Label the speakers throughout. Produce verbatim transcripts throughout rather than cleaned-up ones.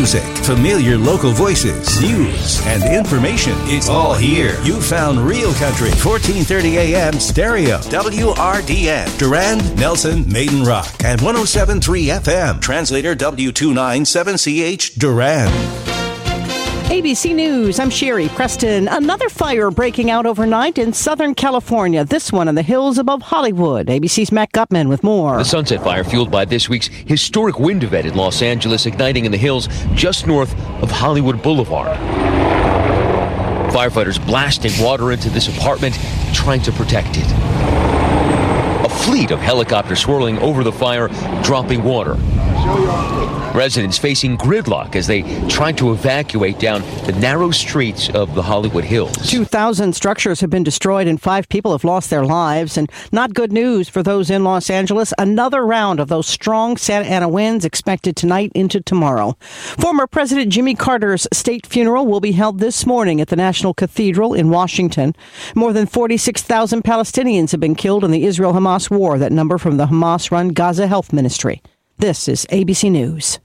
Speaker 1: music, familiar local voices, news, and information. It's all here. You found Real Country, fourteen thirty a.m. stereo, W R D N, Durand, Nelson, Maiden Rock, and one oh seven point three F M. Translator W two ninety-seven C H, Durand.
Speaker 2: A B C News, I'm Sherry Preston. Another fire breaking out overnight in Southern California, this one in the hills above Hollywood. A B C's Matt Gutman with more.
Speaker 3: The Sunset Fire fueled by this week's historic wind event in Los Angeles, igniting in the hills just north of Hollywood Boulevard. Firefighters blasting water into this apartment, trying to protect it. A fleet of helicopters swirling over the fire, dropping water. Residents facing gridlock as they try to evacuate down the narrow streets of the Hollywood Hills.
Speaker 2: two thousand structures have been destroyed and five people have lost their lives. And not good news for those in Los Angeles. Another round of those strong Santa Ana winds expected tonight into tomorrow. Former President Jimmy Carter's state funeral will be held this morning at the National Cathedral in Washington. More than forty-six thousand Palestinians have been killed in the Israel-Hamas war. That number from the Hamas-run Gaza Health Ministry. This is A B C News.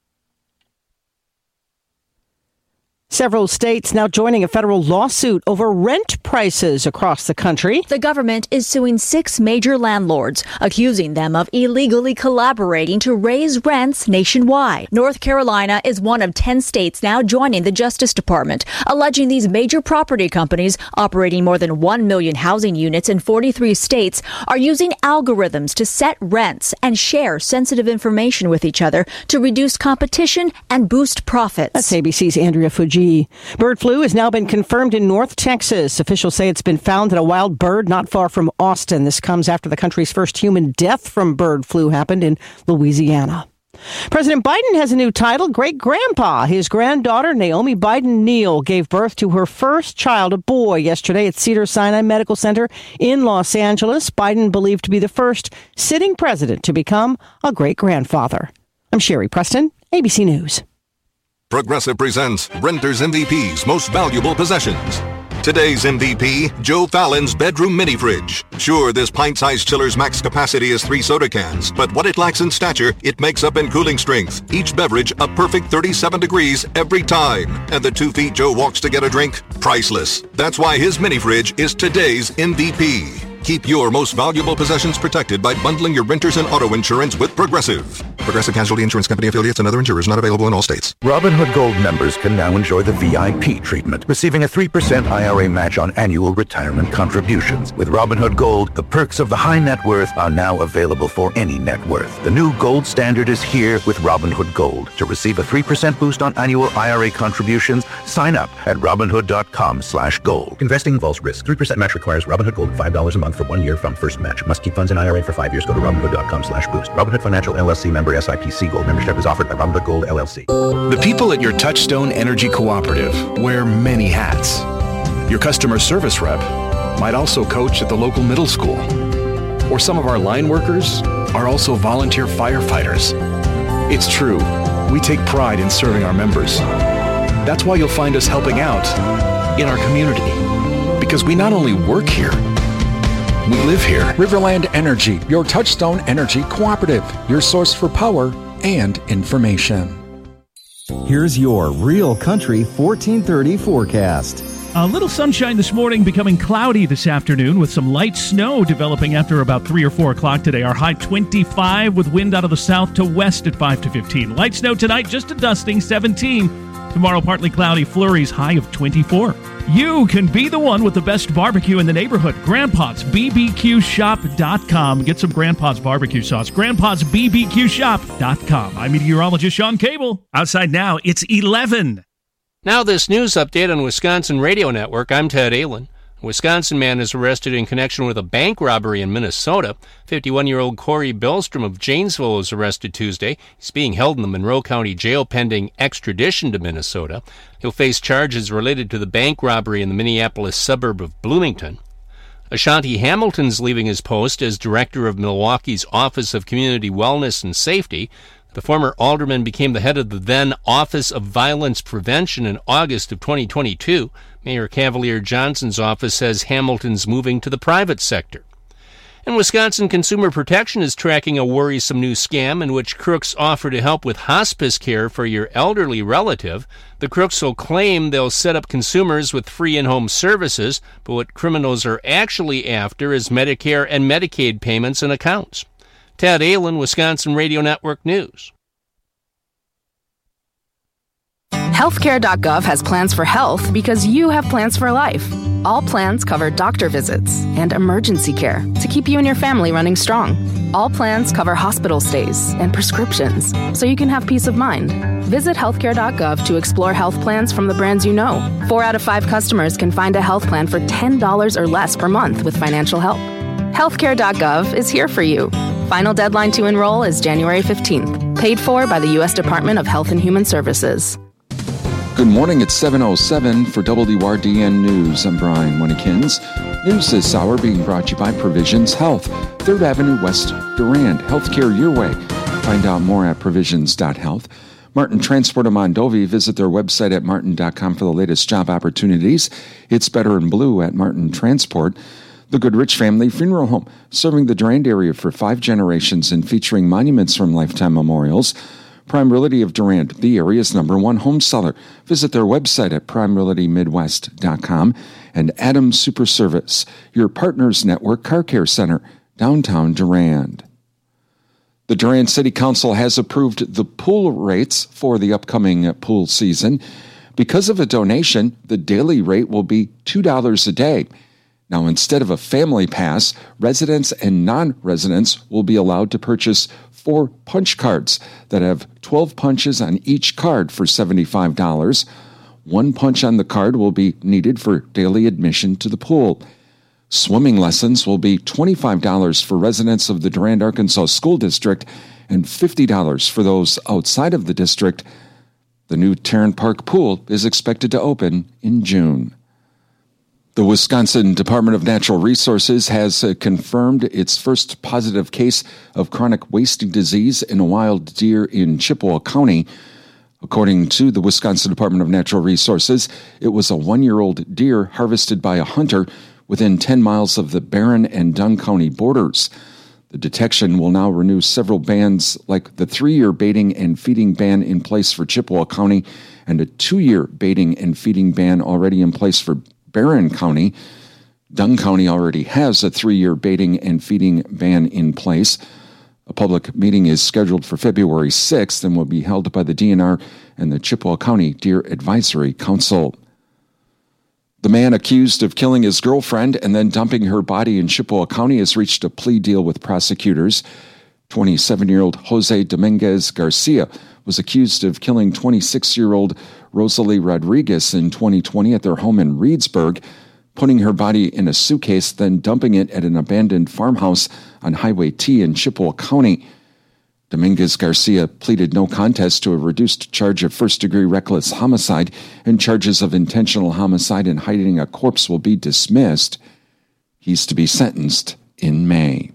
Speaker 2: Several states now joining a federal lawsuit over rent prices across the country.
Speaker 4: The government is suing six major landlords, accusing them of illegally collaborating to raise rents nationwide. North Carolina is one of ten states now joining the Justice Department, alleging these major property companies operating more than one million housing units in forty-three states are using algorithms to set rents and share sensitive information with each other to reduce competition and boost profits.
Speaker 2: That's A B C's Andrea Fuji. Bird flu has now been confirmed in North Texas. Officials say it's been found in a wild bird not far from Austin. This comes after the country's first human death from bird flu happened in Louisiana. President Biden has a new title, Great Grandpa. His granddaughter, Naomi Biden Neal, gave birth to her first child, a boy, yesterday at Cedars-Sinai Medical Center in Los Angeles. Biden believed to be the first sitting president to become a great grandfather. I'm Sherry Preston, A B C News.
Speaker 5: Progressive presents Renter's M V P's Most Valuable Possessions. Today's M V P, Joe Fallon's bedroom mini fridge. Sure, this pint-sized chiller's max capacity is three soda cans, but what it lacks in stature, it makes up in cooling strength. Each beverage a perfect thirty-seven degrees every time. And the two feet Joe walks to get a drink? Priceless. That's why his mini fridge is today's M V P. Keep your most valuable possessions protected by bundling your renters and auto insurance with Progressive. Progressive Casualty Insurance Company affiliates and other insurers not available in all states.
Speaker 6: Robinhood Gold members can now enjoy the V I P treatment, receiving a three percent I R A match on annual retirement contributions. With Robinhood Gold, the perks of the high net worth are now available for any net worth. The new gold standard is here with Robinhood Gold. To receive a three percent boost on annual I R A contributions, sign up at Robinhood.com slash gold.
Speaker 7: Investing involves risk. three percent match requires Robinhood Gold five dollars a month for one year from first match. Must keep funds in I R A for five years. Go to Robinhood.com slash boost. Robinhood Financial L L C member S I P C Gold membership is offered by Robinhood Gold L L C.
Speaker 8: The people at your Touchstone Energy Cooperative wear many hats. Your customer service rep might also coach at the local middle school. Or some of our line workers are also volunteer firefighters. It's true, we take pride in serving our members. That's why you'll find us helping out in our community. Because we not only work here, we live here.
Speaker 9: Riverland Energy, your Touchstone Energy Cooperative, your source for power and information.
Speaker 10: Here's your Real Country fourteen thirty forecast.
Speaker 11: A little sunshine this morning, becoming cloudy this afternoon with some light snow developing after about three or four o'clock today. Our high twenty-five with wind out of the south to west at five to fifteen. Light snow tonight, just a dusting, seventeen. Tomorrow, partly cloudy, flurries, high of twenty-four. You can be the one with the best barbecue in the neighborhood. Grandpa's B B Q shop dot com. Get some Grandpa's barbecue sauce. Grandpa's B B Q shop dot com. I'm meteorologist Sean Cable. Outside now, it's eleven.
Speaker 12: Now this news update on Wisconsin Radio Network. I'm Ted Allen. A Wisconsin man is arrested in connection with a bank robbery in Minnesota. fifty-one-year-old Corey Billstrom of Janesville was arrested Tuesday. He's being held in the Monroe County Jail pending extradition to Minnesota. He'll face charges related to the bank robbery in the Minneapolis suburb of Bloomington. Ashanti Hamilton's leaving his post as director of Milwaukee's Office of Community Wellness and Safety. The former alderman became the head of the then Office of Violence Prevention in August of twenty twenty-two. Mayor Cavalier Johnson's office says Hamilton's moving to the private sector. And Wisconsin Consumer Protection is tracking a worrisome new scam in which crooks offer to help with hospice care for your elderly relative. The crooks will claim they'll set up consumers with free in-home services, but what criminals are actually after is Medicare and Medicaid payments and accounts. Ted Allen, Wisconsin Radio Network News.
Speaker 13: Healthcare dot gov has plans for health because you have plans for life. All plans cover doctor visits and emergency care to keep you and your family running strong. All plans cover hospital stays and prescriptions so you can have peace of mind. Visit healthcare dot gov to explore health plans from the brands you know. Four out of five customers can find a health plan for ten dollars or less per month with financial help. healthcare dot gov is here for you. Final deadline to enroll is January fifteenth. Paid for by the U S Department of Health and Human Services.
Speaker 9: Good morning, it's seven oh seven for W R D N News. I'm Brian Winnekins. News this hour being brought to you by Provisions Health, third Avenue West, Durand. Healthcare your way. Find out more at provisions dot health. Martin Transport of Mondovi. Visit their website at martin dot com for the latest job opportunities. It's better in blue at Martin Transport. The Goodrich Family Funeral Home, serving the Durand area for five generations and featuring monuments from Lifetime Memorials. Prime Realty of Durand, the area's number one home seller. Visit their website at prime realty midwest dot com. And Adams Super Service, your Partners Network Car Care Center, downtown Durand. The Durand City Council has approved the pool rates for the upcoming pool season. Because of a donation, the daily rate will be two dollars a day. Now, instead of a family pass, residents and non-residents will be allowed to purchase four punch cards that have twelve punches on each card for seventy-five dollars. One punch on the card will be needed for daily admission to the pool. Swimming lessons will be twenty-five dollars for residents of the Durand, Arkansas School District and fifty dollars for those outside of the district. The new Tarrant Park pool is expected to open in June. The Wisconsin Department of Natural Resources has uh, confirmed its first positive case of chronic wasting disease in a wild deer in Chippewa County. According to the Wisconsin Department of Natural Resources, it was a one-year-old deer harvested by a hunter within ten miles of the Barron and Dunn County borders. The detection will now renew several bans like the three-year baiting and feeding ban in place for Chippewa County and a two-year baiting and feeding ban already in place for Barron County. Dunn County already has a three-year baiting and feeding ban in place. A public meeting is scheduled for February sixth and will be held by the D N R and the Chippewa County Deer Advisory Council. The man accused of killing his girlfriend and then dumping her body in Chippewa County has reached a plea deal with prosecutors. twenty-seven-year-old Jose Dominguez Garcia was accused of killing twenty-six-year-old Rosalie Rodriguez in twenty twenty at their home in Reedsburg, putting her body in a suitcase, then dumping it at an abandoned farmhouse on Highway T in Chippewa County. Dominguez Garcia pleaded no contest to a reduced charge of first-degree reckless homicide, and charges of intentional homicide and hiding a corpse will be dismissed. He's to be sentenced in May.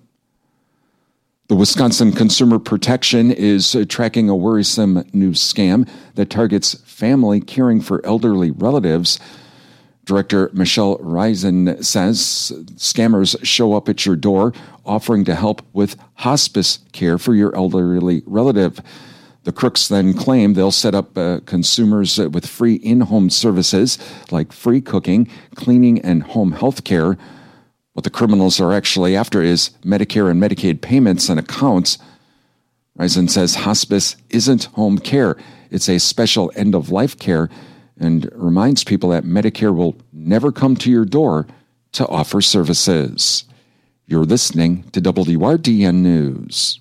Speaker 9: The Wisconsin Consumer Protection is tracking a worrisome new scam that targets family caring for elderly relatives. Director Michelle Reisen says scammers show up at your door offering to help with hospice care for your elderly relative. The crooks then claim they'll set up uh, consumers with free in-home services like free cooking, cleaning, and home health care. What the criminals are actually after is Medicare and Medicaid payments and accounts. Reisen says hospice isn't home care. It's a special end-of-life care, and reminds people that Medicare will never come to your door to offer services. You're listening to W R D N News.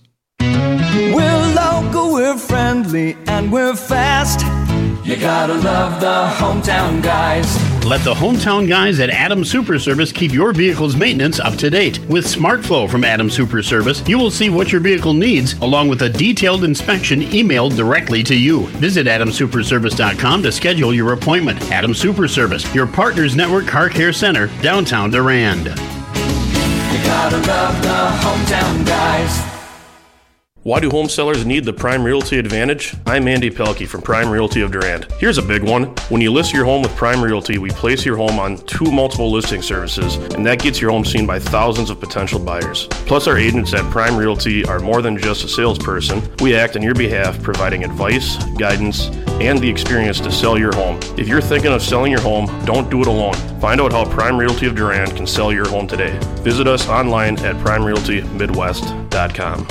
Speaker 14: We're local, we're friendly, and we're fast. You gotta love the hometown guys.
Speaker 15: Let the hometown guys at Adams Super Service keep your vehicle's maintenance up to date. With SmartFlow from Adams Super Service, you will see what your vehicle needs, along with a detailed inspection emailed directly to you. Visit adams super service dot com to schedule your appointment. Adams Super Service, your Partners Network Car Care Center, downtown Durand.
Speaker 14: You gotta love the hometown guys.
Speaker 16: Why do home sellers need the Prime Realty Advantage? I'm Andy Pelkey from Prime Realty of Durand. Here's a big one. When you list your home with Prime Realty, we place your home on two multiple listing services, and that gets your home seen by thousands of potential buyers. Plus, our agents at Prime Realty are more than just a salesperson. We act on your behalf, providing advice, guidance, and the experience to sell your home. If you're thinking of selling your home, don't do it alone. Find out how Prime Realty of Durand can sell your home today. Visit us online at prime realty midwest dot com.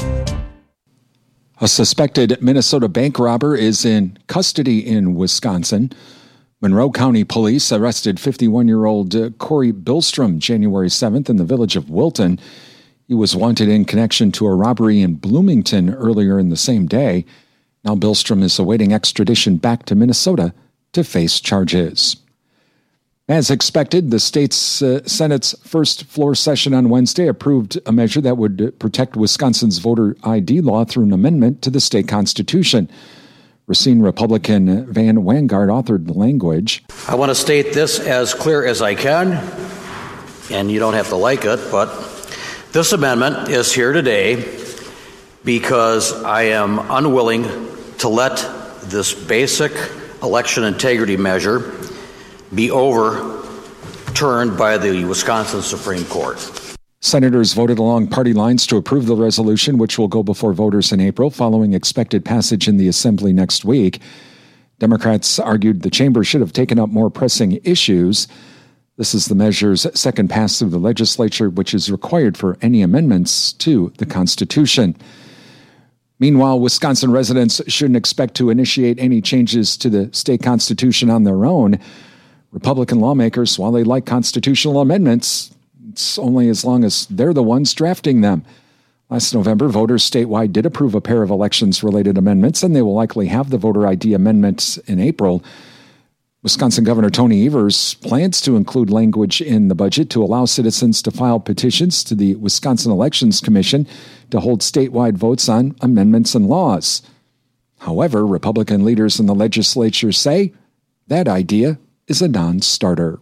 Speaker 9: A suspected Minnesota bank robber is in custody in Wisconsin. Monroe County Police arrested fifty-one-year-old uh, Corey Billstrom January seventh in the village of Wilton. He was wanted in connection to a robbery in Bloomington earlier in the same day. Now Billstrom is awaiting extradition back to Minnesota to face charges. As expected, the state's uh, Senate's first floor session on Wednesday approved a measure that would protect Wisconsin's voter I D law through an amendment to the state constitution. Racine Republican Van Wangard authored the language.
Speaker 17: I want to state this as clear as I can, and you don't have to like it, but this amendment is here today because I am unwilling to let this basic election integrity measure be overturned by the Wisconsin Supreme Court.
Speaker 9: Senators voted along party lines to approve the resolution, which will go before voters in April, following expected passage in the Assembly next week. Democrats argued the chamber should have taken up more pressing issues. This is the measure's second pass through the legislature, which is required for any amendments to the Constitution. Meanwhile, Wisconsin residents shouldn't expect to initiate any changes to the state constitution on their own. Republican lawmakers, while they like constitutional amendments, it's only as long as they're the ones drafting them. Last November, voters statewide did approve a pair of elections-related amendments, and they will likely have the voter I D amendments in April. Wisconsin Governor Tony Evers plans to include language in the budget to allow citizens to file petitions to the Wisconsin Elections Commission to hold statewide votes on amendments and laws. However, Republican leaders in the legislature say that idea is a non-starter.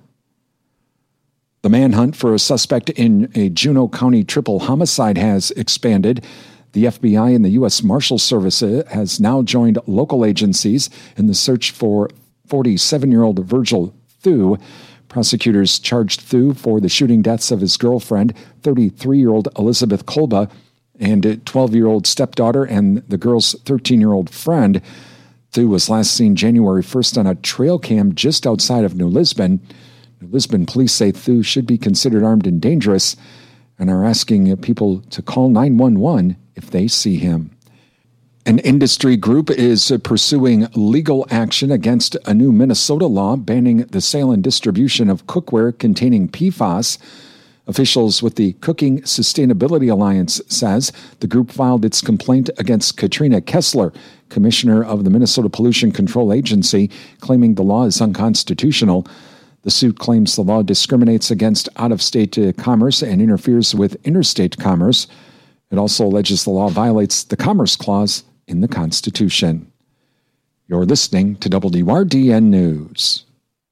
Speaker 9: The manhunt for a suspect in a Juneau County triple homicide has expanded. The F B I and the U S Marshal Service has now joined local agencies in the search for forty-seven-year-old Virgil Thu. Prosecutors charged Thu for the shooting deaths of his girlfriend, thirty-three-year-old Elizabeth Kolba, and twelve-year-old stepdaughter and the girl's thirteen-year-old friend. Thu was last seen January first on a trail cam just outside of New Lisbon. New Lisbon police say Thu should be considered armed and dangerous and are asking people to call nine one one if they see him. An industry group is pursuing legal action against a new Minnesota law banning the sale and distribution of cookware containing P FAS. Officials with the Cooking Sustainability Alliance says the group filed its complaint against Katrina Kessler, commissioner of the Minnesota Pollution Control Agency, claiming the law is unconstitutional. The suit claims the law discriminates against out-of-state commerce and interferes with interstate commerce. It also alleges the law violates the Commerce Clause in the Constitution. You're listening to W R D N News.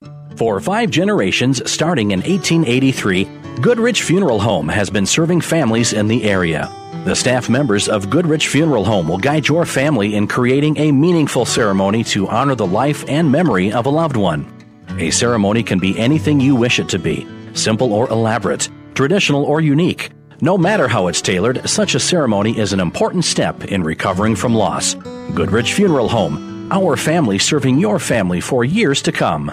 Speaker 18: For five generations, starting in eighteen eighty-three, Goodrich Funeral Home has been serving families in the area. The staff members of Goodrich Funeral Home will guide your family in creating a meaningful ceremony to honor the life and memory of a loved one. A ceremony can be anything you wish it to be, simple or elaborate, traditional or unique. No matter how it's tailored, such a ceremony is an important step in recovering from loss. Goodrich Funeral Home, our family serving your family for years to come.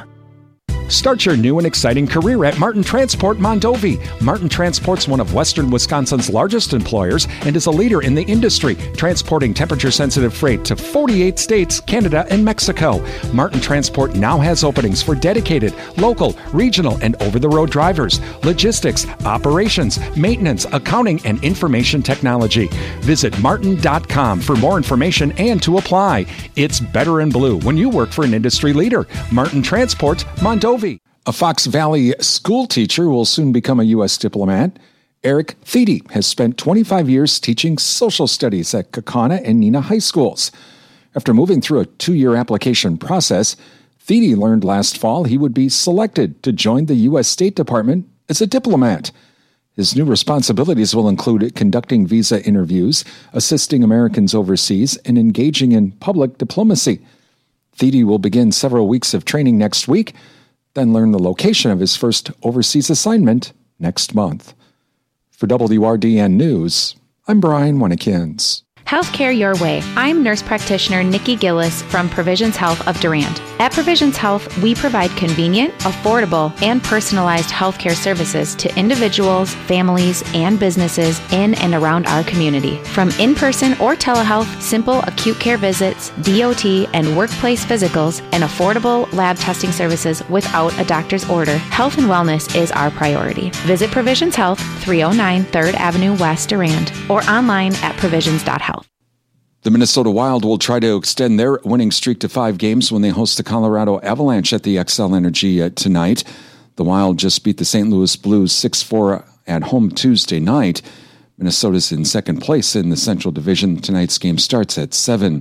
Speaker 19: Start your new and exciting career at Martin Transport Mondovi. Martin Transport's one of Western Wisconsin's largest employers and is a leader in the industry, transporting temperature-sensitive freight to forty-eight states, Canada, and Mexico. Martin Transport now has openings for dedicated, local, regional, and over-the-road drivers, logistics, operations, maintenance, accounting, and information technology. Visit martin dot com for more information and to apply. It's better in blue when you work for an industry leader. Martin Transport Mondovi.
Speaker 9: A Fox Valley school teacher will soon become a U S diplomat. Eric Thiede has spent twenty-five years teaching social studies at Kaukauna and Neenah high schools. After moving through a two-year application process, Thiede learned last fall he would be selected to join the U S State Department as a diplomat.
Speaker 19: His new responsibilities will include conducting visa interviews, assisting Americans overseas, and engaging in public diplomacy. Thede will begin several weeks of training next week, then learn the location of his first overseas assignment next month. For W R D N News, I'm Brian Winnikins.
Speaker 20: Healthcare your way. I'm nurse practitioner Nikki Gillis from Provisions Health of Durand. At Provisions Health, we provide convenient, affordable, and personalized healthcare services to individuals, families, and businesses in and around our community. From in-person or telehealth, simple acute care visits, D O T, and workplace physicals, and affordable lab testing services without a doctor's order, health and wellness is our priority. Visit Provisions Health, three oh nine third Avenue West, Durand, or online at provisions dot health.
Speaker 19: The Minnesota Wild will try to extend their winning streak to five games when they host the Colorado Avalanche at the Xcel Energy uh, tonight. The Wild just beat the Saint Louis Blues six four at home Tuesday night. Minnesota's in second place in the Central Division. Tonight's game starts at seven.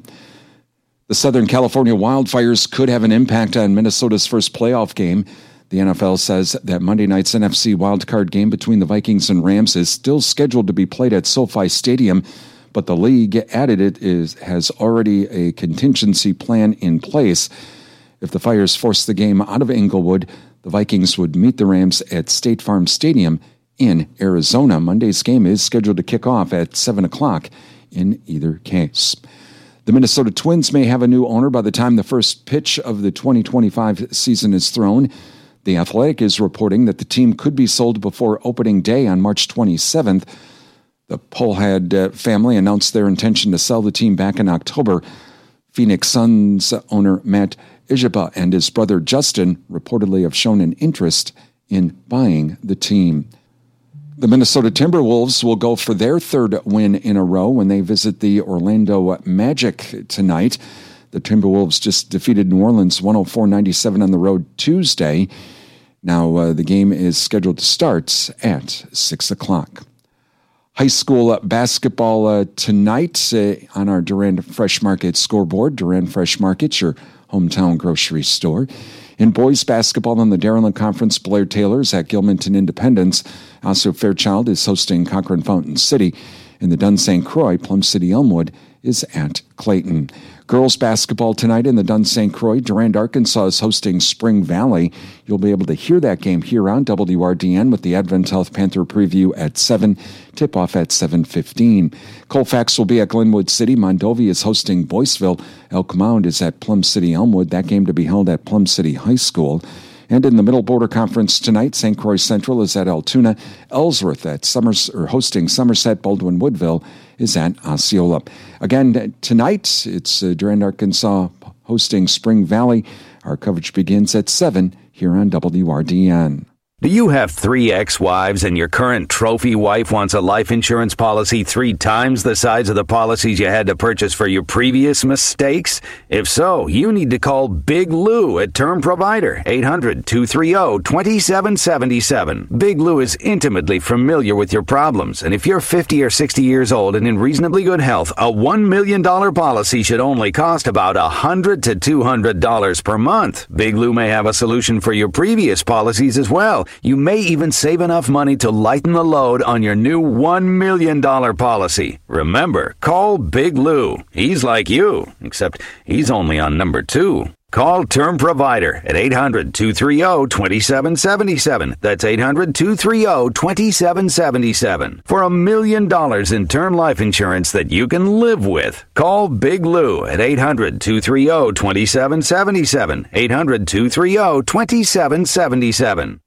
Speaker 19: The Southern California wildfires could have an impact on Minnesota's first playoff game. The N F L says that Monday night's N F C wildcard game between the Vikings and Rams is still scheduled to be played at SoFi Stadium, but the league added it is has already a contingency plan in place. If the fires force the game out of Inglewood, the Vikings would meet the Rams at State Farm Stadium in Arizona. Monday's game is scheduled to kick off at seven o'clock in either case. The Minnesota Twins may have a new owner by the time the first pitch of the twenty twenty-five season is thrown. The Athletic is reporting that the team could be sold before opening day on March twenty-seventh. The Pohlad uh, family announced their intention to sell the team back in October. Phoenix Suns owner Matt Ijaba and his brother Justin reportedly have shown an interest in buying the team. The Minnesota Timberwolves will go for their third win in a row when they visit the Orlando Magic tonight. The Timberwolves just defeated New Orleans one oh four ninety-seven on the road Tuesday. Now uh, the game is scheduled to start at six o'clock. High school basketball uh, tonight uh, on our Durand Fresh Market scoreboard. Durand Fresh Market, your hometown grocery store. In boys basketball in the Dairyland Conference, Blair Taylor's at Gilmanton Independence. Also, Fairchild is hosting Cochrane Fountain City. In the Dunn Saint Croix, Plum City Elmwood is at Clayton. Girls basketball tonight in the Dunn Saint Croix. Durand, Arkansas is hosting Spring Valley. You'll be able to hear that game here on W R D N with the Advent Health Panther preview at seven, tip-off at seven fifteen. Colfax will be at Glenwood City. Mondovi is hosting Boyceville. Elk Mound is at Plum City Elmwood. That game to be held at Plum City High School. And in the Middle Border Conference tonight, Saint Croix Central is at Altoona. Ellsworth at Summers, or hosting Somerset. Baldwin Woodville is at Osceola. Again, tonight, it's uh, Durand, Arkansas hosting Spring Valley. Our coverage begins at seven here on W R D N.
Speaker 21: Do you have three ex-wives and your current trophy wife wants a life insurance policy three times the size of the policies you had to purchase for your previous mistakes? If so, you need to call Big Lou at Term Provider, eight hundred, two three zero, two seven seven seven. Big Lou is intimately familiar with your problems, and if you're fifty or sixty years old and in reasonably good health, a one million dollars policy should only cost about one hundred to two hundred dollars per month. Big Lou may have a solution for your previous policies as well. You may even save enough money to lighten the load on your new one million dollars policy. Remember, call Big Lou. He's like you, except he's only on number two. Call Term Provider at eight hundred, two three zero, two seven seven seven. That's eight hundred, two three zero, two seven seven seven. For a million dollars in term life insurance that you can live with. Call Big Lou at eight hundred, two three zero, two seven seven seven. eight hundred, two three zero, two seven seven seven.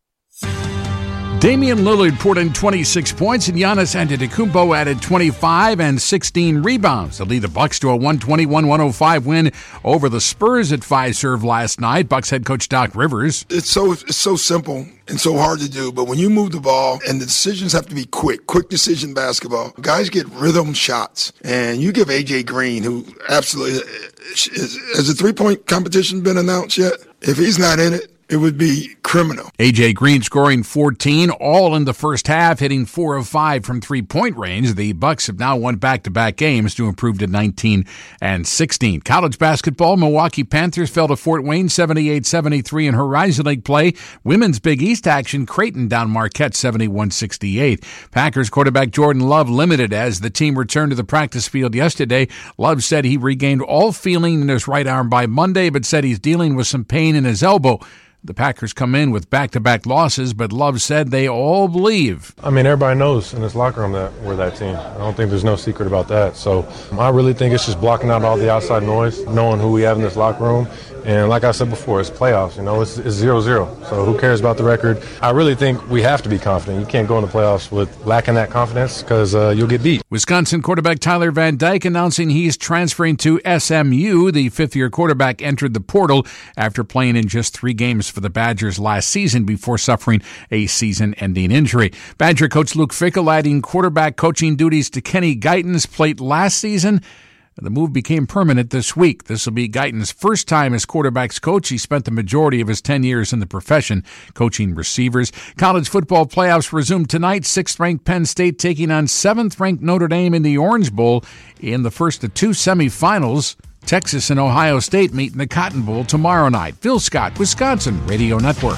Speaker 22: Damian Lillard poured in twenty-six points, and Giannis Antetokounmpo added twenty-five and sixteen rebounds to lead the Bucks to a one twenty-one one oh five win over the Spurs at Fiserv last night. Bucks head coach Doc Rivers.
Speaker 23: It's so it's so simple and so hard to do, but when you move the ball and the decisions have to be quick, quick decision basketball, guys get rhythm shots, and you give A J Green, who absolutely is, has the three-point competition been announced yet? If he's not in it, it would be criminal.
Speaker 22: A J Green scoring fourteen, all in the first half, hitting four of five from three-point range. The Bucks have now won back-to-back games to improve to nineteen and sixteen. College basketball, Milwaukee Panthers fell to Fort Wayne seventy-eight seventy-three in Horizon League play. Women's Big East action, Creighton down Marquette seventy-one sixty-eight. Packers quarterback Jordan Love limited as the team returned to the practice field yesterday. Love said he regained all feeling in his right arm by Monday, but said he's dealing with some pain in his elbow. The Packers come in with back-to-back losses, but Love said they all believe.
Speaker 1: I mean, everybody knows in this locker room that we're that team. I don't think there's no secret about that. So I really think it's just blocking out all the outside noise, knowing who we have in this locker room. And like I said before, it's playoffs. You know, it's zero zero. So who cares about the record? I really think we have to be confident. You can't go in the playoffs with lacking that confidence because uh, you'll get beat.
Speaker 22: Wisconsin quarterback Tyler Van Dyke announcing he's transferring to S M U. The fifth-year quarterback entered the portal after playing in just three games for the Badgers last season before suffering a season-ending injury. Badger coach Luke Fickell adding quarterback coaching duties to Kenny Guyton's plate last season. The move became permanent this week. This will be Guyton's first time as quarterback's coach. He spent the majority of his ten years in the profession coaching receivers. College football playoffs resume tonight. sixth-ranked Penn State taking on seventh-ranked Notre Dame in the Orange Bowl in the first of two semifinals. Texas and Ohio State meet in the Cotton Bowl tomorrow night. Phil Scott, Wisconsin Radio Network.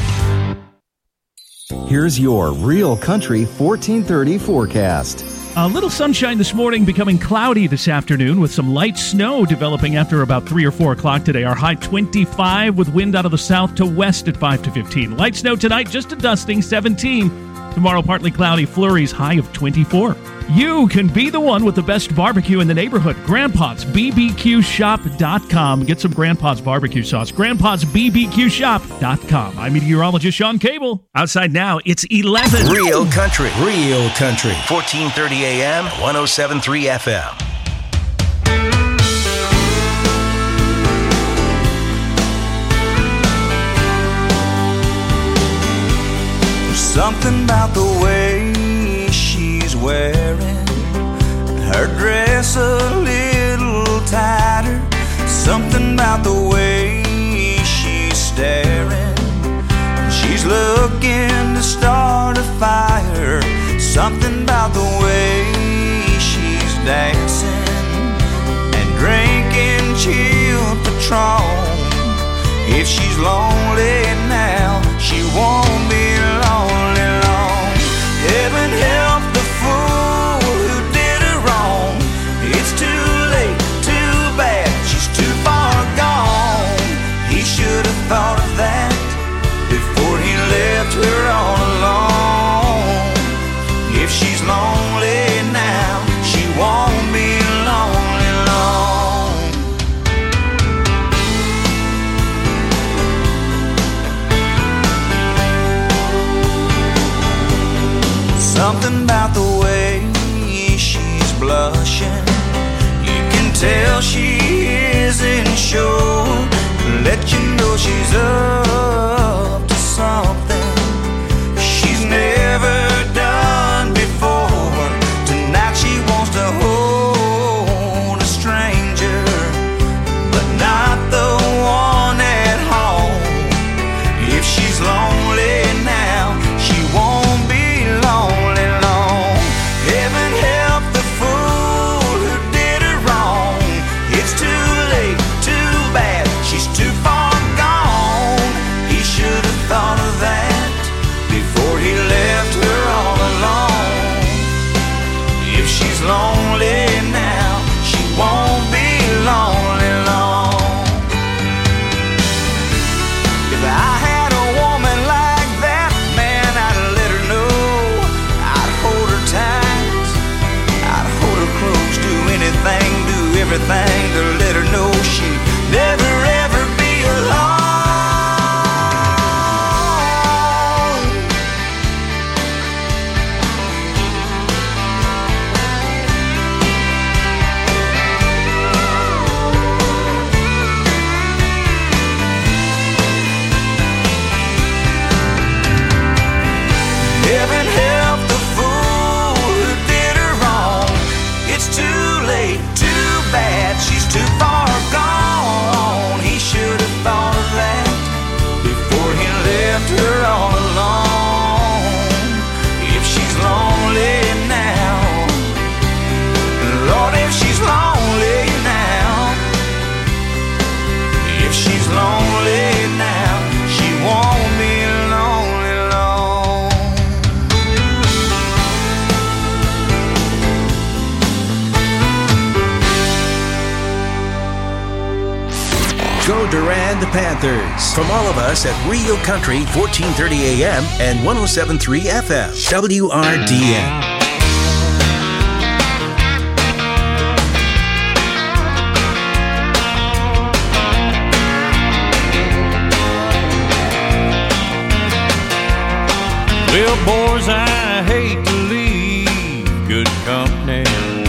Speaker 10: Here's your Real Country fourteen thirty forecast.
Speaker 11: A little sunshine this morning, becoming cloudy this afternoon with some light snow developing after about three or four o'clock today. Our high twenty-five with wind out of the south to west at five to fifteen. Light snow tonight, just a dusting, seventeen. Tomorrow, partly cloudy, flurries, high of twenty-four. You can be the one with the best barbecue in the neighborhood. Grandpa's B B Q shop dot com. Get some Grandpa's barbecue sauce. Grandpa's B B Q shop dot com. I'm meteorologist Sean Cable. Outside now, it's eleven.
Speaker 3: Real Country. Real Country. fourteen thirty A M, one oh seven point three F M.
Speaker 14: Something about the way she's wearing her dress a little tighter. Something about the way she's staring. She's looking to start a fire. Something about the way she's dancing and drinking chilled Patron. If she's lonely now, she won't be lonely long. Heaven help the fool who did her wrong. It's too late, too bad, she's too far gone. He should have thought of that before he left her all alone. If she's lonely now, she won't be lonely long. Something about the way she's blushing, you can tell she isn't sure. Let you know she's up to something she's never done before. Tonight she wants to hold a stranger, but not the one at home. If she's lonely now, she won't be lonely long. Heaven help the fool who did her wrong. It's too late, too bad, she's too far gone. He should have thought of that before he left her all alone. If she's lonely now, she won't be lonely long. If I had a woman like that, man, I'd let her know. I'd hold her tight, I'd hold her close, do anything, do everything to let her know she'd never ever be alone. Heaven help the fool who did her wrong. It's too late, too bad, she's too
Speaker 3: Durand Panthers. From all of us at Rio Country, fourteen thirty A M and one oh seven point three F M, W R D N.
Speaker 2: Well, boys, I hate to leave good company,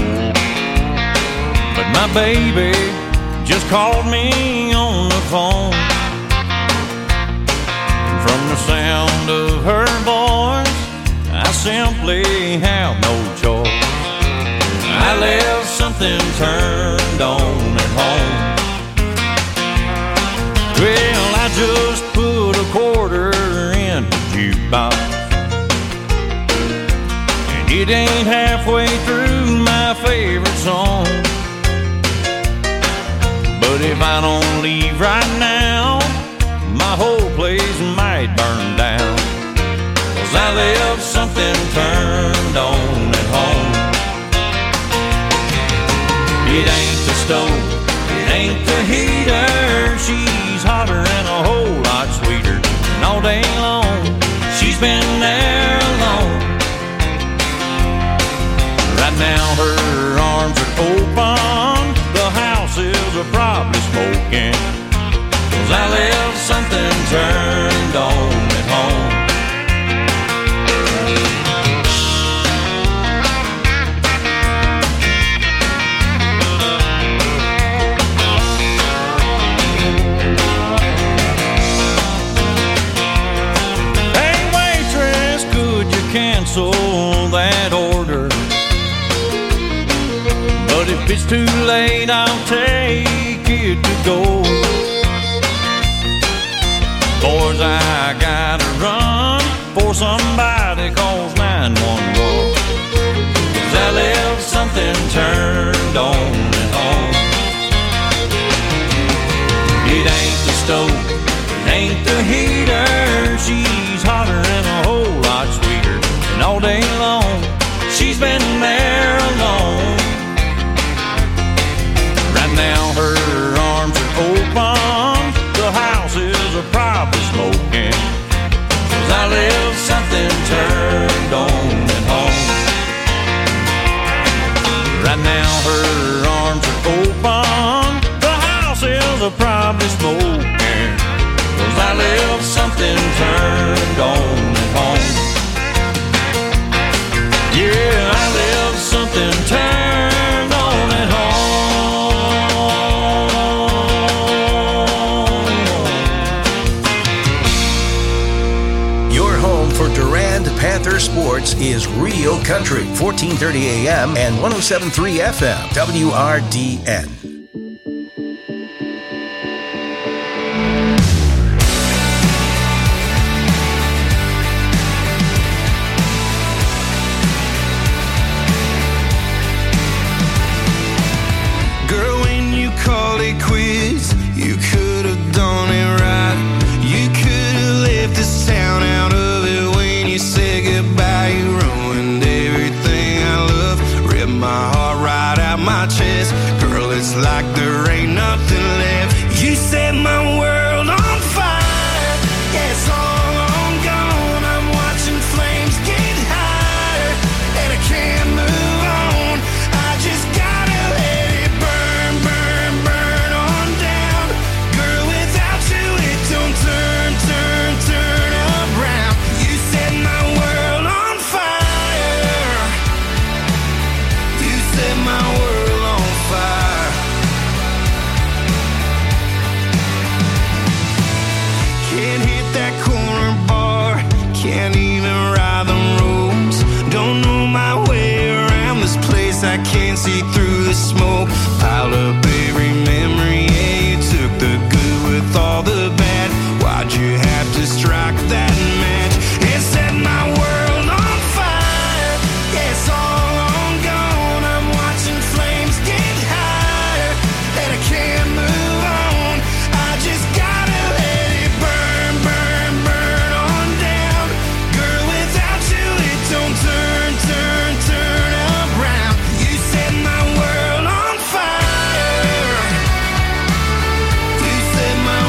Speaker 2: but my baby just called me on the phone. From the sound of her voice, I simply have no choice. I left something turned on at home. Well, I just put a quarter in the jukebox. It ain't halfway through my favorite song. But if I don't leave right now, my whole place might burn down. 'Cause I left something turned on at home. It ain't the stove, it ain't the heater. She's hotter and a whole lot sweeter. And all day long, she's been there alone. Right now her arms are open, the house is a probably smoking. 'Cause I left something turned on at home. Hey waitress, could you cancel that order? But if it's too late, I'll take it to go. Boys, I gotta run for somebody calls nine one one. 'Cause I left something turned on at home. It ain't the stove, it ain't the heater. She's hotter and a whole lot sweeter. And all day long, she's been there alone. Now her arms are open, the house is a probably smoking. 'Cause I left something turned on at home. Right now her arms are open, the house is a probably smoking. 'Cause I left something turned on at home. Yeah, I left something turned on at home.
Speaker 3: Durand Panther Sports is Rio Country, fourteen thirty A M and one oh seven point three F M, W R D N.
Speaker 14: Girl, when you called it quits, you could have done it right. You could have left this town out of you said goodbye, you ruined everything I love. Ripped my heart right out my chest. Girl, it's like there ain't nothing left. You set my world on fire. Yeah, it's all on gone. I'm watching flames get higher, and I can't move on. I just gotta let it burn, burn, burn on down. Girl, without you it don't turn, turn, turn around. You set my world on fire. You set my world on fire. Can't hit that corner bar. Can't even ride the roads. Don't know my way around this place. I can't see through the smoke. Piled up every memory. Yeah, you took the good with all the bad. Why'd you have to strike that match? It set my world on fire. Yeah, it's all on gone. I'm watching flames get higher, and I can't move on. I just gotta let it burn, burn, burn on down. Girl, without you it don't turn, turn, turn around. You set my world on fire. You set my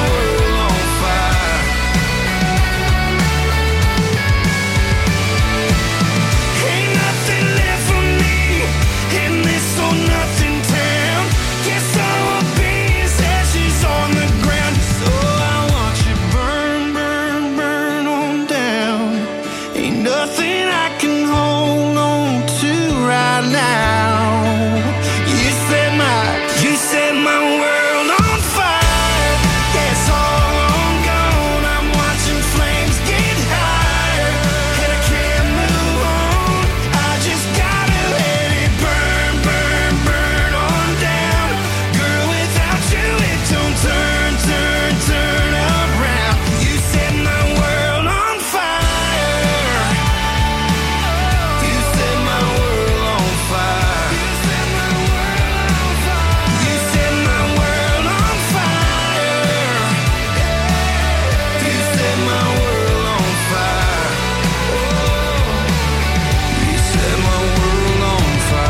Speaker 14: now. You set my, you set my world on fire. Yeah, it's all on gone. I'm watching flames get higher, and I can't move on. I just gotta let it burn, burn, burn on down. Girl, without you it don't turn, turn, turn around. You set my world on fire. You set my world on fire. You set my world on fire. You set my world on fire. You set my world on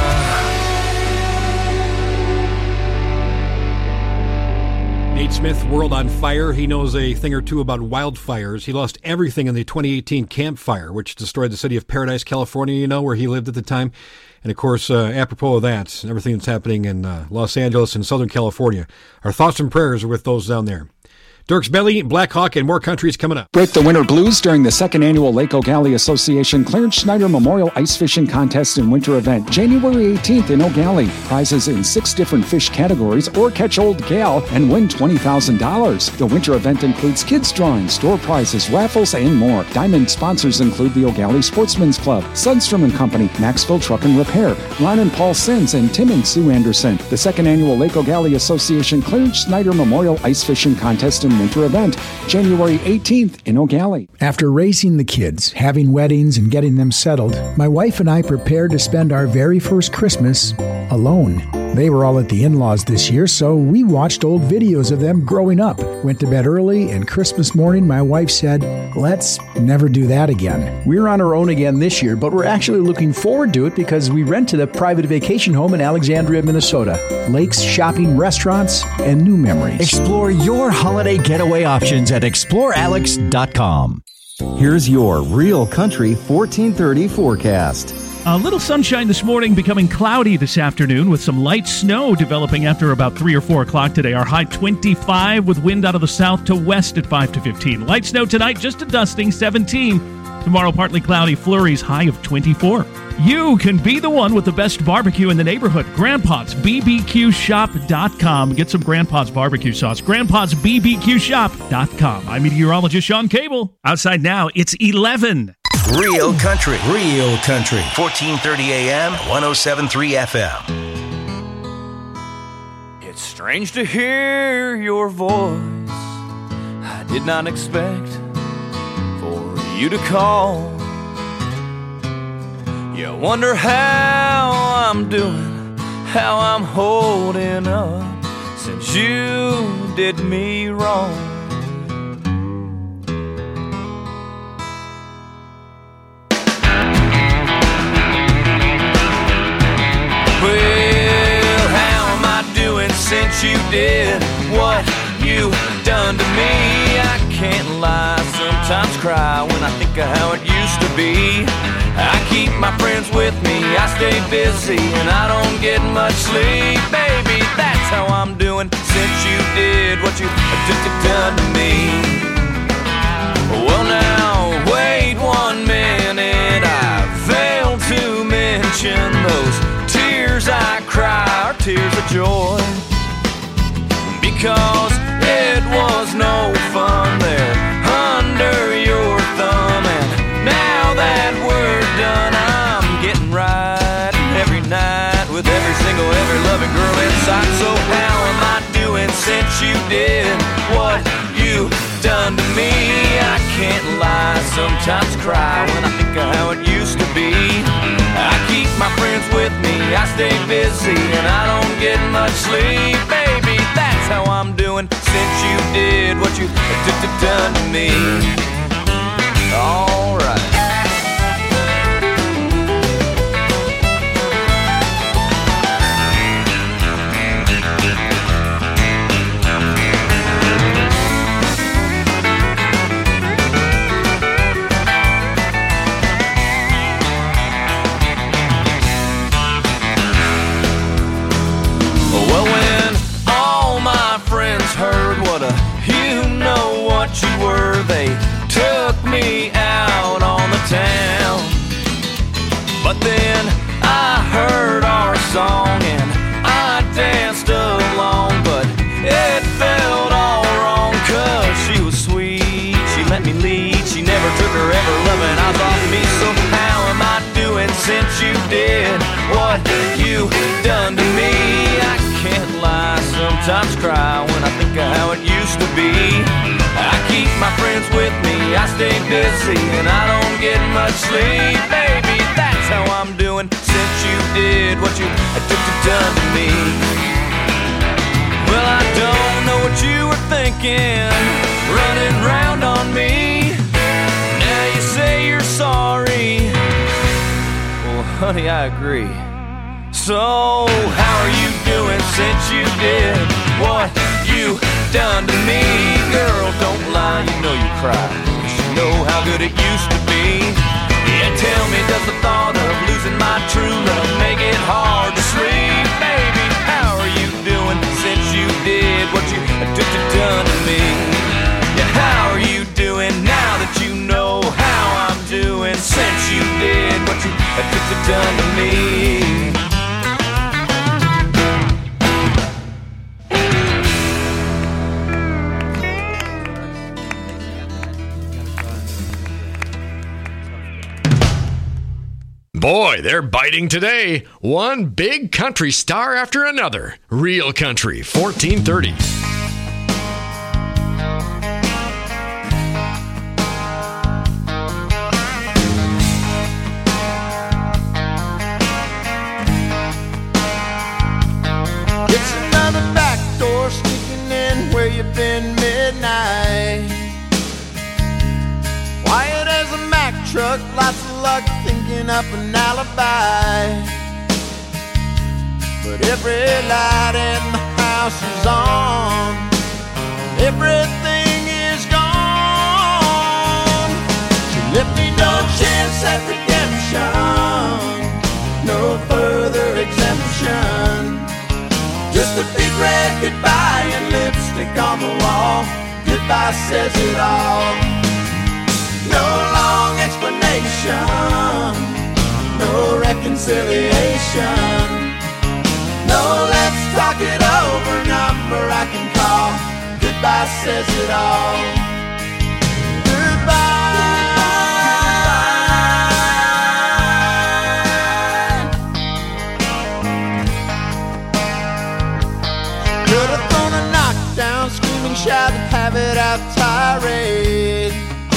Speaker 14: fire.
Speaker 4: Nate Smith, World on Fire. He knows a thing or two about wildfires. He lost everything in the twenty eighteen Camp Fire, which destroyed the city of Paradise, California, you know, where he lived at the time. And, of course, uh, apropos of that, everything that's happening in uh, Los Angeles and Southern California, our thoughts and prayers are with those down there. Dirk's Belly, Black Hawk, and more countries coming up.
Speaker 19: Break the winter blues during the second annual Lake O'Galley Association Clarence Schneider Memorial Ice Fishing Contest and Winter Event, January eighteenth in O'Galley. Prizes in six different fish categories, or catch Old Gal and win twenty thousand dollars. The winter event includes kids drawings, store prizes, raffles, and more. Diamond sponsors include the O'Galley Sportsman's Club, Sundstrom and Company, Maxville Truck and Repair, Ron and Paul Sins, and Tim and Sue Anderson. The second annual Lake O'Galley Association Clarence Schneider Memorial Ice Fishing Contest and Winter Event, January eighteenth in O'Galley.
Speaker 5: After raising the kids, having weddings, and getting them settled, my wife and I prepared to spend our very first Christmas alone. They were all at the in-laws this year, so we watched old videos of them growing up, went to bed early, and Christmas morning my wife said, let's never do that again.
Speaker 6: We're on our own again this year, but we're actually looking forward to it because we rented a private vacation home in Alexandria, Minnesota.
Speaker 5: Lakes, shopping, restaurants, and new memories.
Speaker 10: Explore your holiday getaway options at explore alex dot com. Here's your Real Country fourteen thirty forecast.
Speaker 11: A little sunshine this morning, becoming cloudy this afternoon with some light snow developing after about three or four o'clock today. Our high twenty-five with wind out of the south to west at five to fifteen. Light snow tonight, just a dusting, seventeen. Tomorrow, partly cloudy, flurries, high of twenty-four. You can be the one with the best barbecue in the neighborhood. Grandpa's B B Q shop dot com. Get some Grandpa's barbecue sauce. Grandpa's B B Q shop dot com. I'm meteorologist Sean Cable. Outside now, it's eleven.
Speaker 3: Real Country, Real Country, fourteen thirty A M, one oh seven point three F M.
Speaker 14: It's strange to hear your voice. I did not expect for you to call. You wonder how I'm doing, how I'm holding up since you did me wrong. Well, how am I doing since you did what you done to me? I can't lie, sometimes cry when I think of how it used to be. I keep my friends with me, I stay busy, and I don't get much sleep. Baby, that's how I'm doing since you did what you done to me. Well now, wait one minute, I failed to mention those tears I cry are tears of joy, because it was no fun there under your thumb. And now that we're done, I'm getting right every night with every single, every loving girl inside. So how am I doing since you did what you done to me? I can't lie, sometimes cry when I think of how it used to be. I keep my friends with me, I stay busy, and I don't get much sleep. Baby, that's how I'm doing since you did what you done to me. All right. Well, when all my friends heard what a you know what you were, they took since you did what you done to me. I can't lie, sometimes cry when I think of how it used to be. I keep my friends with me, I stay busy, and I don't get much sleep. Baby, that's how I'm doing since you did what you done to me. Well, I don't know what you were thinking, running round on me. Now you say you're sorry. Well, honey, I agree. So, how are you doing since you did what you done to me? Girl, don't lie, you know you cried. You should know how good it used to be. Yeah, tell me, does the thought of losing my true love make it hard to sleep? Baby, how are you doing since you did what you done to me? Yeah, how are you doing now that you know how I'm doing since you did what you done to me?
Speaker 7: Boy, they're biting today. One big country star after another. Real Country, fourteen thirty.
Speaker 14: It's another back door sneaking in where you've been midnight. Quiet as a Mack truck, lots of luck thinking up an alibi. But every light in the house is on, everything is gone. She left me no chance at redemption, no further exemption. Just a big red goodbye and lipstick on the wall. Goodbye says it all. No long explanation, no reconciliation. No, let's talk it over, number I can call. Goodbye says it all. Goodbye. Could have thrown a knockdown, screaming, shout, have it out tirade.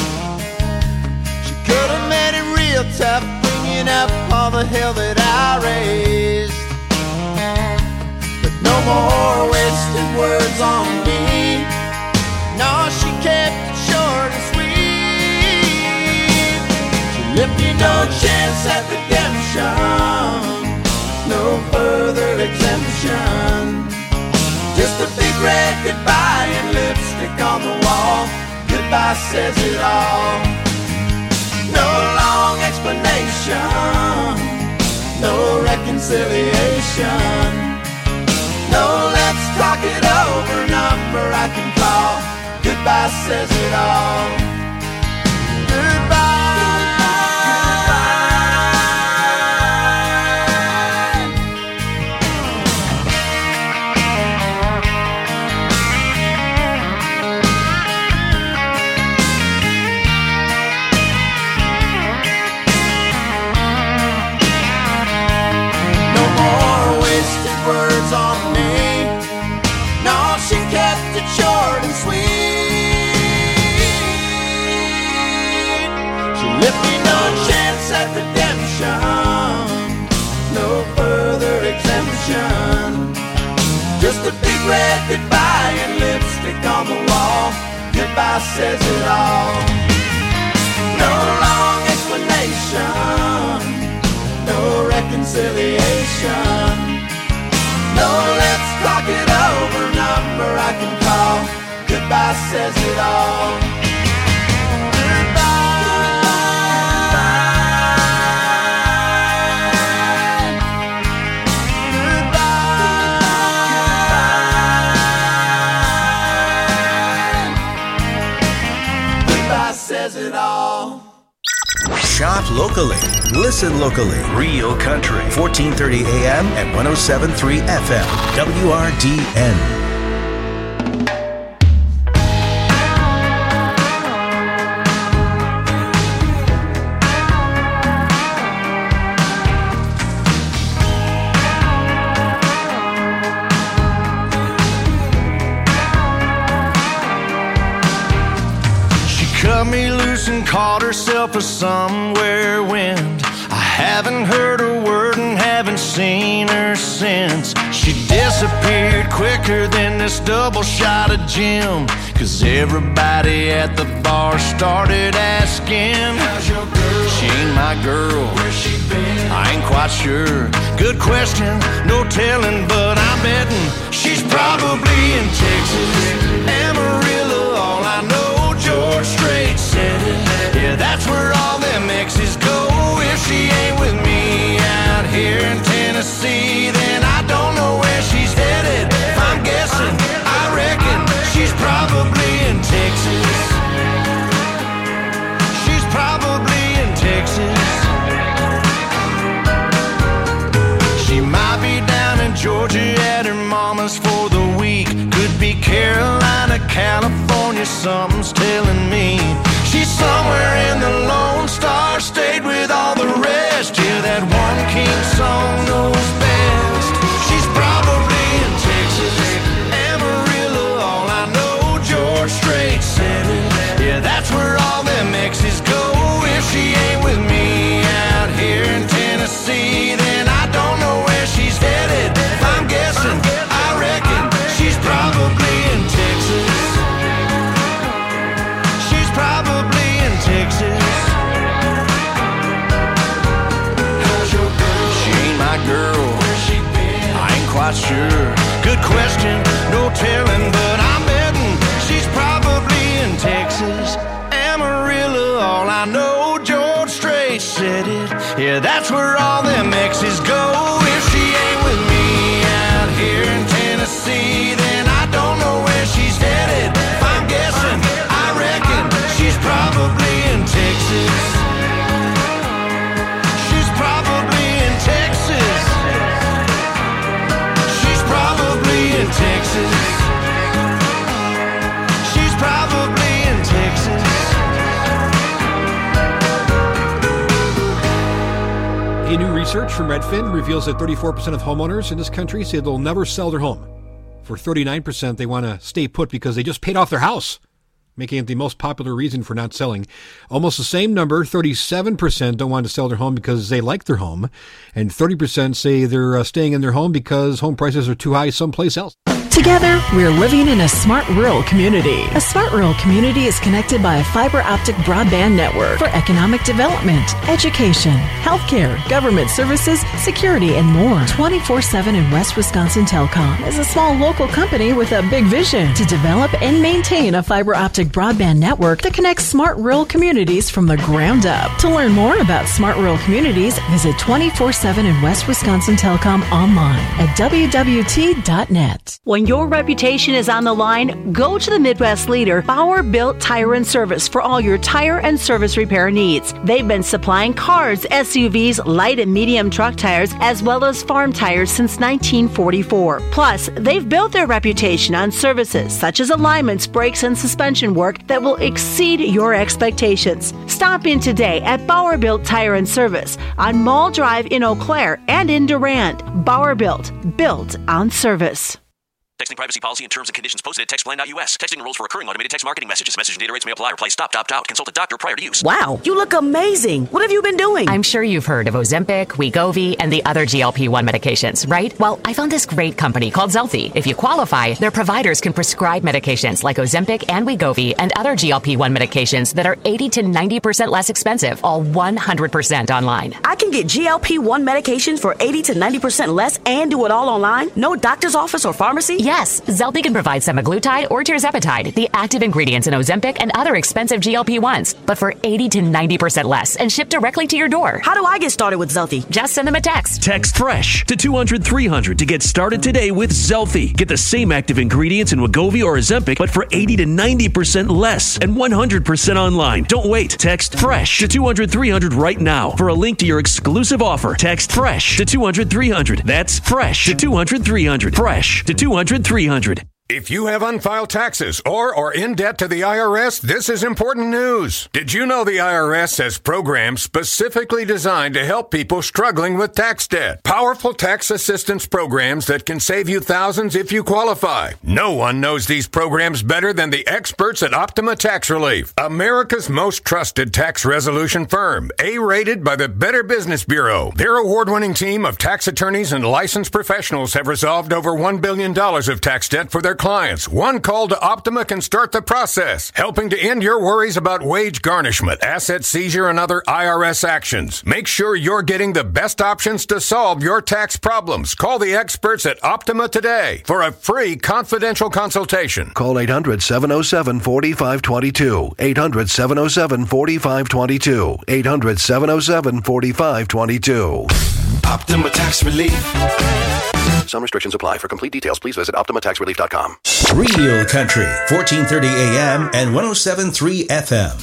Speaker 14: Could have made it real tough, bringing up all the hell that I raised. But no more wasted words on me. No, she kept it short and sweet. She left me no chance at redemption, no further exemption. Just a big red goodbye and lipstick on the wall. Goodbye says it all. No long explanation, no reconciliation. No, let's talk it over, number I can call. Goodbye says it all. Goodbye. Words on me. No, she kept it short and sweet. She left me no chance at redemption, no further exemption. Just a big red goodbye and lipstick on the wall. Goodbye says it all. No long explanation, no reconciliation. No, let's talk it over, number I can call. Goodbye says it all. Goodbye. Goodbye says it all.
Speaker 3: Shop locally. Listen locally. Real Country. fourteen thirty A M and one oh seven point three F M. W R D N.
Speaker 14: lips and called herself a somewhere wind. I haven't heard a word and haven't seen her since. She disappeared quicker than this double shot of gin, 'cause everybody at the bar started asking, how's your girl? She ain't my girl. Where's she been? I ain't quite sure. Good question, no telling, but I'm betting she's probably in Texas. Amarillo, all I know, George Strait said it. Yeah, that's where all them exes go. If she ain't with me out here in Tennessee, then I don't know where she's headed. If I'm guessing, I reckon she's probably in Texas. She's probably in Texas. She might be down in Georgia at her mama's for the week. Could be Carolina, California, something's telling me. She's somewhere in the Lone Star State with all the rest. Yeah, that one king song knows best. She's probably in Texas. Amarillo, all I know, George Strait said it. Yeah, that's where all them exes go. If she ain't with me out here in Tennessee, then I don't know where she's headed. If I'm guessing, I reckon she's probably in Texas. She's probably in Texas. How's your girl? She ain't my girl. Where's she been? I ain't quite sure. Good question, no telling, but I'm betting she's probably in Texas. Amarillo, all I know, George Strait said it. Yeah, that's where all them exes go. If she ain't with me out here in Tennessee, then I don't know where she's headed. If I'm guessing, I reckon she's probably in Texas. She's probably in Texas. She's probably in Texas. She's probably in Texas.
Speaker 4: A new research from Redfin reveals that thirty-four percent of homeowners in this country say they'll never sell their home. For thirty-nine percent, they want to stay put because they just paid off their house, making it the most popular reason for not selling. Almost the same number, thirty-seven percent, don't want to sell their home because they like their home, and thirty percent say they're uh, staying in their home because home prices are too high someplace else.
Speaker 8: Together, we're living in a smart rural community. A smart rural community is connected by a fiber optic broadband network for economic development, education, healthcare, government services, security, and more. twenty-four seven in West Wisconsin Telecom is a small local company with a big vision to develop and maintain a fiber optic broadband network that connects smart rural communities from the ground up. To learn more about smart rural communities, visit twenty-four seven in West Wisconsin Telecom online at w w t dot net.
Speaker 12: When your reputation is on the line, go to the Midwest leader, Bauer Built Tire and Service, for all your tire and service repair needs. They've been supplying cars, S U Vs, light and medium truck tires, as well as farm tires since nineteen forty-four. Plus, they've built their reputation on services such as alignments, brakes, and suspension work that will exceed your expectations. Stop in today at Bauer Built Tire and Service on Mall Drive in Eau Claire and in Durand. Bauer Built, built on service.
Speaker 13: Texting privacy policy and terms and conditions posted at textplan dot u s. Texting rules for recurring automated text marketing messages. Message and data rates may apply. Reply stop, opt out. Consult a doctor prior to use.
Speaker 24: Wow, you look amazing. What have you been doing?
Speaker 25: I'm sure you've heard of Ozempic, Wegovy, and the other G L P one medications, right? Well, I found this great company called Zelfie. If you qualify, their providers can prescribe medications like Ozempic and Wegovy and other G L P one medications that are eighty to ninety percent less expensive, all one hundred percent online.
Speaker 24: I can get G L P one medications for eighty to ninety percent less and do it all online? No doctor's office or pharmacy?
Speaker 25: Yes, Zelfie can provide semaglutide or tirzepatide, the active ingredients in Ozempic and other expensive G L P ones, but for eighty to ninety percent less and shipped directly to your door.
Speaker 24: How do I get started with Zelfie?
Speaker 25: Just send them a text.
Speaker 26: Text FRESH to two hundred three hundred to get started today with Zelfie. Get the same active ingredients in Wegovy or Ozempic, but for eighty to ninety percent less and one hundred percent online. Don't wait. Text FRESH to two hundred three hundred right now for a link to your exclusive offer. Text FRESH to two hundred three hundred. That's FRESH to two hundred three hundred. FRESH to two hundred three hundred.
Speaker 9: If you have unfiled taxes or are in debt to the I R S, this is important news. Did you know the I R S has programs specifically designed to help people struggling with tax debt? Powerful tax assistance programs that can save you thousands if you qualify. No one knows these programs better than the experts at Optima Tax Relief, America's most trusted tax resolution firm, A-rated by the Better Business Bureau. Their award-winning team of tax attorneys and licensed professionals have resolved over one billion dollars of tax debt for their clients. One call to Optima can start the process, helping to end your worries about wage garnishment, asset seizure, and other I R S actions. Make sure you're getting the best options to solve your tax problems. Call the experts at Optima today for a free confidential consultation.
Speaker 15: Call eight hundred, seven oh seven, four five two two. eight hundred, seven oh seven, four five two two. eight hundred, seven oh seven, four five two two.
Speaker 3: Optima Tax Relief.
Speaker 15: Some restrictions apply. For complete details, please visit optima tax relief dot com.
Speaker 3: Real Country, fourteen thirty A M and one oh seven point three F M.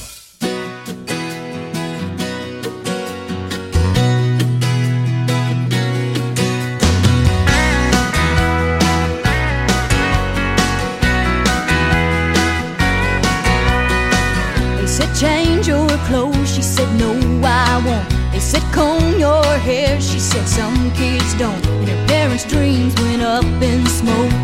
Speaker 16: They said change your clothes, she said no I won't. They said comb your hair, she said some kids don't. And her parents' dreams went up in smoke.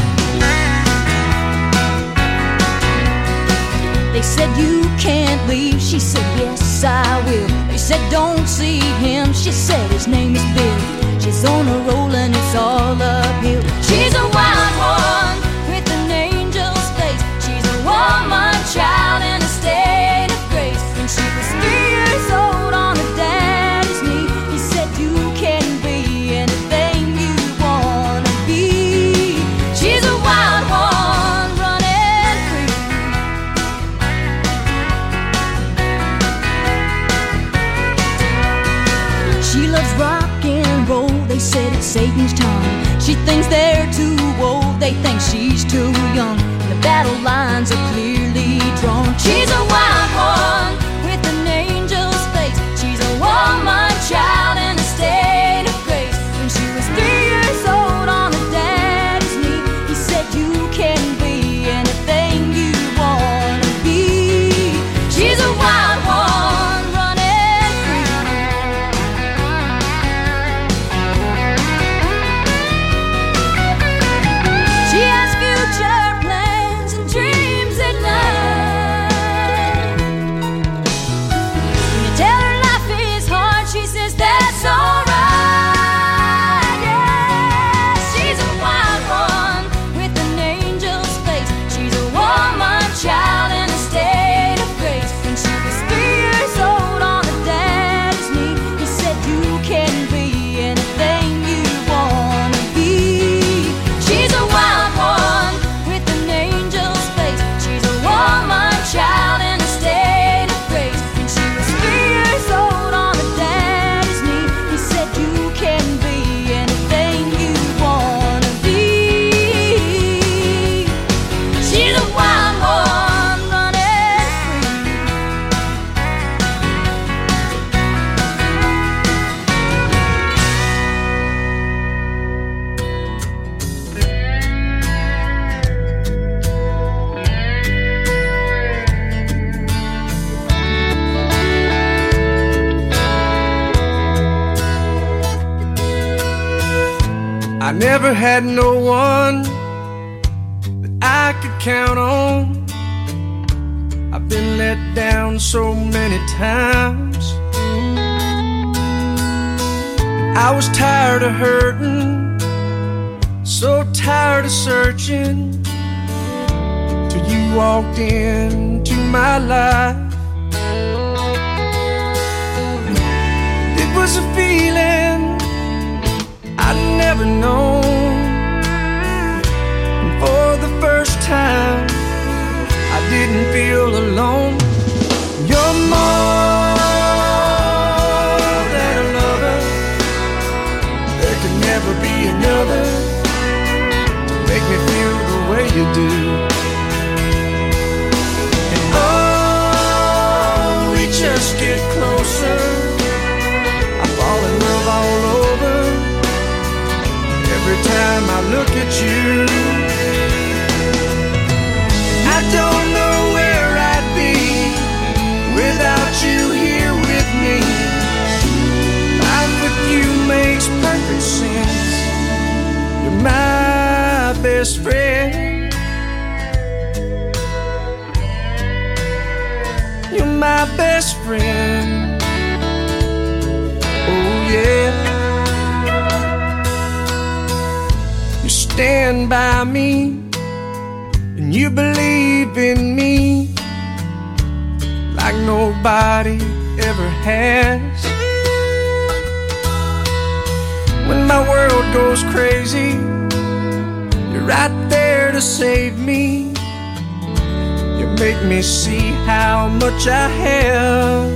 Speaker 16: They said you can't leave, she said yes I will. They said don't see him, she said his name is Bill. She's on a roll and it's all uphill. She's a wild one with an angel's face. She's a woman child in a state of grace. When she was three years old on her daddy's knee, he said you can be anything you wanna be. She's a wild one running free. She loves rock and roll, they said it's Satan's tongue. She thinks they're too old, they think she's too young. And the battle lines are clearly drawn. She's a wild one with an angel's face. She's a woman child in a state of grace. When she was three years old on her daddy's knee, he said you can be anything you wanna be. She's a wild one running free. She has future plans and dreams at night. When you tell her life is hard, she says that's alright. Yeah, she's a wild one with an angel's face. She's a woman child in a state of grace. When she was three years old on her daddy's knee, he said you can be anything you wanna be. She's a wild one with an angel's face. She's a woman child in a state of grace. When she was three years old on her daddy's knee, he said you can be anything you wanna be. She's a wild one running free.
Speaker 17: I never had no one that I could count on. I've been let down so many times. I was tired of hurting, so tired of searching, till you walked into my life. It was a feeling I'd never known. And for the first time, I didn't feel alone. You're more than a lover. There could never be another to make me feel the way you do. And oh, we just get closer. I fall in love all over. Every time I look at you, best friend. You're my best friend. Oh yeah. You stand by me and you believe in me like nobody ever has. When my world goes crazy, you're right there to save me. You make me see how much I have,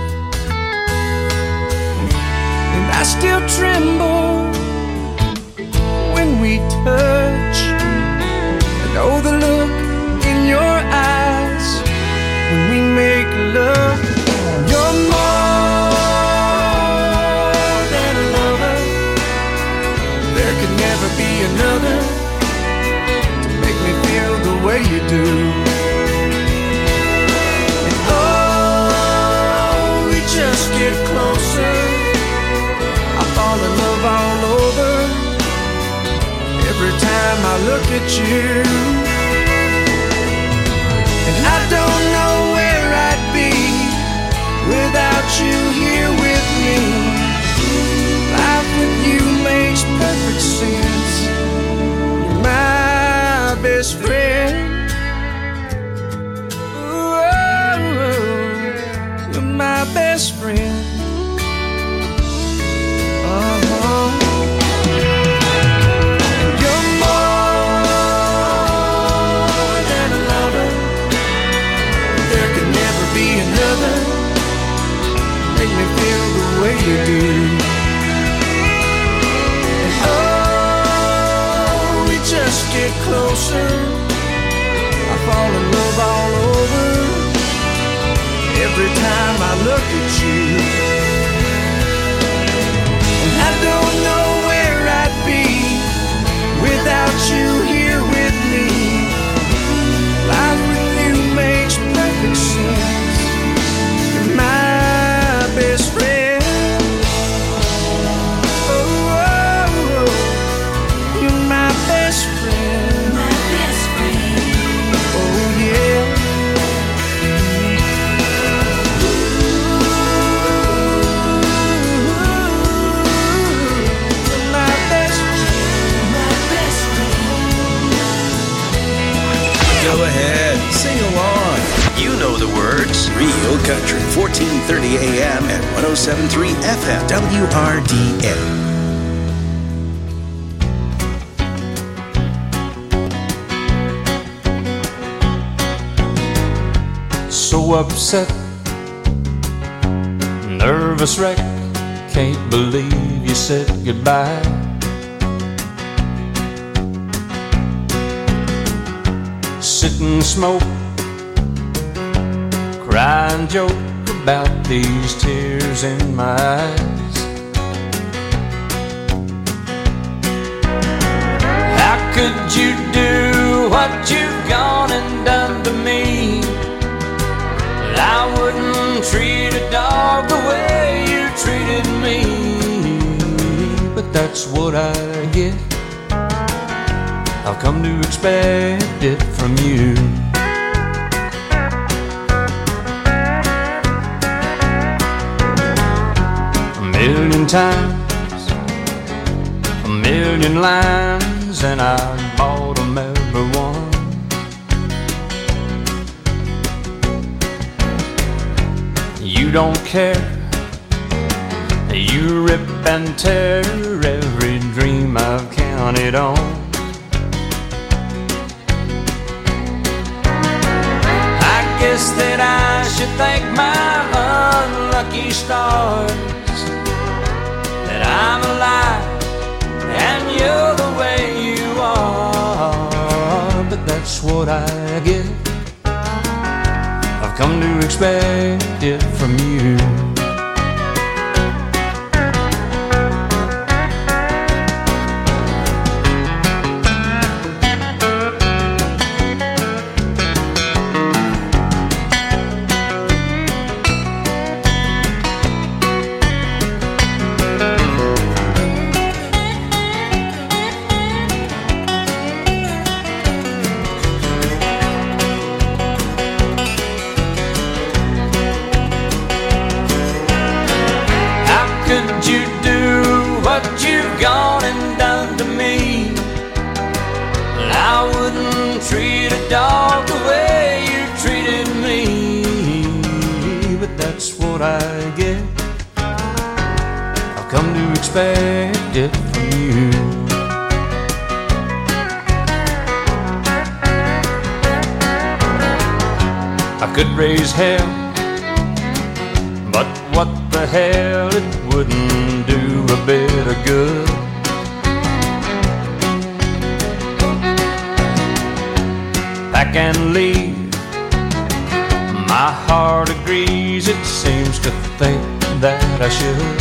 Speaker 17: and I still tremble when we touch. I know the look in your eyes when we make love. You're more than a lover. There could never be another to make me feel the way you do. And oh, we just get closer. I fall in love all over every time I look at you. And I don't know where I'd be without you here with me. Life with you makes perfect sense. You're my best friend. Ooh, you're my best friend. Uh-huh. You're more than a lover. There could never be another. Make me feel the way you do. And oh, we just get closer. I fall in love all over every time I look at you. And I don't know where I'd be without you here with me. Life with you makes perfect sense. You're my best friend. Oh, oh, oh. You're my best friend. My best friend. Oh yeah. You're my best friend. My best friend.
Speaker 3: Go ahead, sing along. You know the words. Real Country, fourteen thirty A M and one oh seven point three F M, W R D A.
Speaker 1: So upset, nervous wreck, can't believe you said goodbye. Sit and smoke, cry and joke about these tears in my eyes. How could you do what you've gone and done to me? I wouldn't treat a dog the way you treated me. But that's what I get. I've come to expect it from you. A million times, a million lines, and I bought them every one. You don't care, you rip and tear every dream I've counted on. I guess that I should thank my unlucky stars that I'm alive and you're the way you are. But that's what I get. I've come to expect it from you. treat a dog the way you treated me. But that's what I get. I've come to expect it from you. I could raise hell, but what the hell, it wouldn't do a bit of good. Pack and leave, my heart agrees, it seems to think that I should.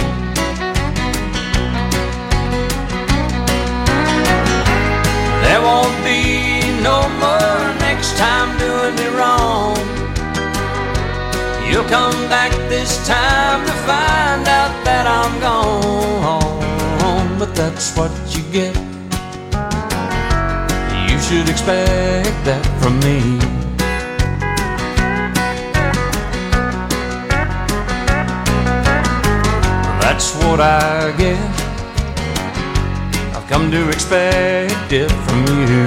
Speaker 1: There won't be no more next time doing me wrong. You'll come back this time to find out that I'm gone. But that's what you get. You should expect that from me. That's what I get. I've come to expect it from you.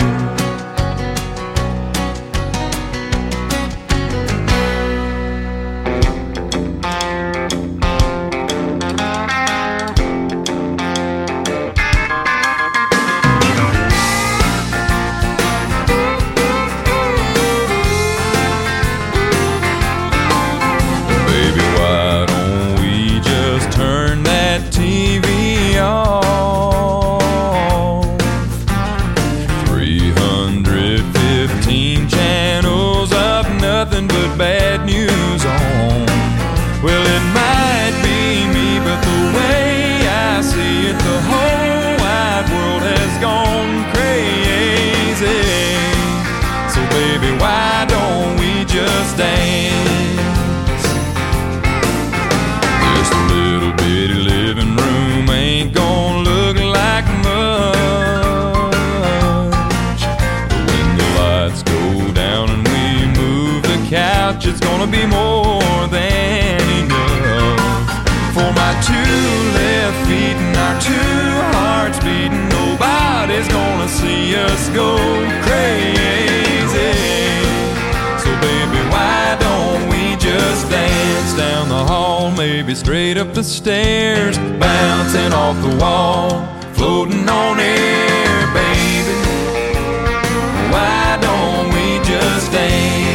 Speaker 2: It's gonna be more than enough for my two left feet and our two hearts beating. Nobody's gonna see us go crazy. So baby, why don't we just dance down the hall, maybe straight up the stairs, bouncing off the wall, floating on air, baby. Why don't we just dance?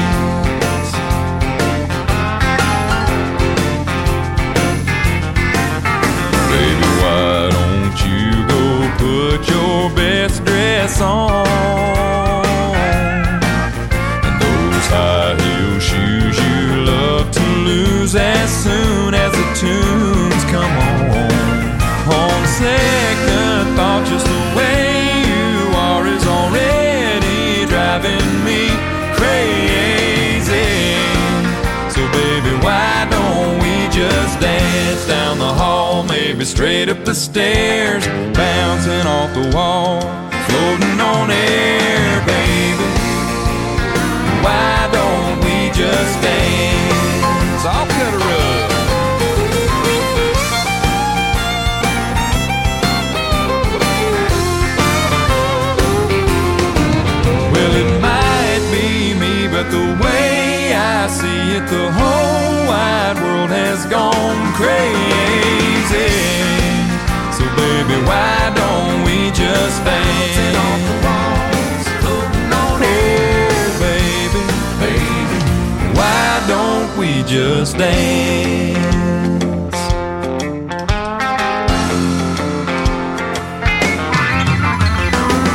Speaker 2: Put your best dress on and those high heel shoes you love to lose as soon as the tunes come on. On second thought, just the way you are is already driving me crazy. So baby, why don't we just dance down the hall, maybe straight up the stairs, bouncing off the wall, floating on air, baby. Why don't we just dance? I'll cut a rug. Well, it might be me, but the way I see it, the whole wide world has gone crazy. So baby, why don't we just dance? Off the walls, floating on air, baby, baby. Why don't we just dance?